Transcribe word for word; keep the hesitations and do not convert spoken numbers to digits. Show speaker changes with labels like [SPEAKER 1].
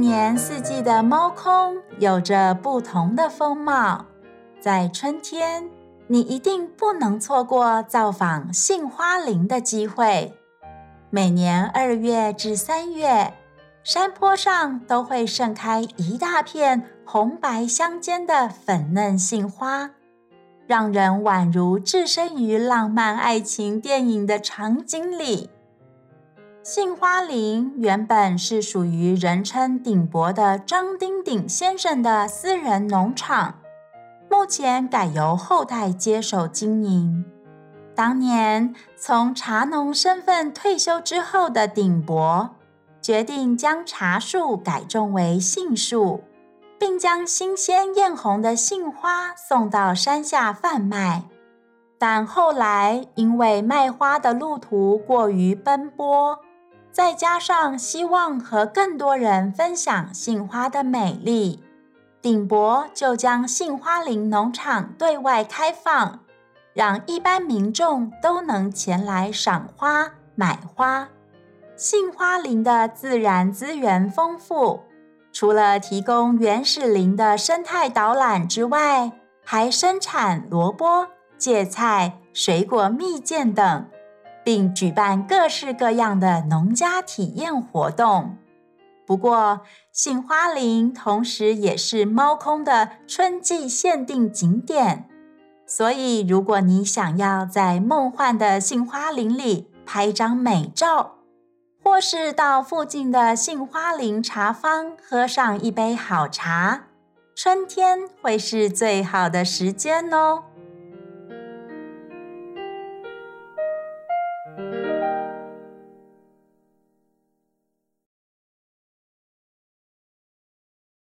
[SPEAKER 1] 年四季的猫空有着不同的风貌。在春天，你一定不能错过造访杏花林的机会。每年二月至三月，山坡上都会盛开一大片红白相间的粉嫩杏花，让人宛如置身于浪漫爱情电影的场景里。杏花林原本是属于人称顶伯的张丁鼎先生的私人农场，目前改由后代接手经营。当年从茶农身份退休之后的鼎伯，决定将茶树改种为杏树，并将新鲜艳红的杏花送到山下贩卖。但后来因为卖花的路途过于奔波，再加上希望和更多人分享杏花的美丽，鼎伯就将杏花林农场对外开放，让一般民众都能前来赏花、买花。杏花林的自然资源丰富，除了提供原始林的生态导览之外，还生产萝卜、芥菜、水果蜜饯等，并举办各式各样的农家体验活动。不过，杏花林同时也是猫空的春季限定景点，所以如果你想要在梦幻的杏花林里拍张美照，或是到附近的杏花林茶坊喝上一杯好茶，春天会是最好的时间哦。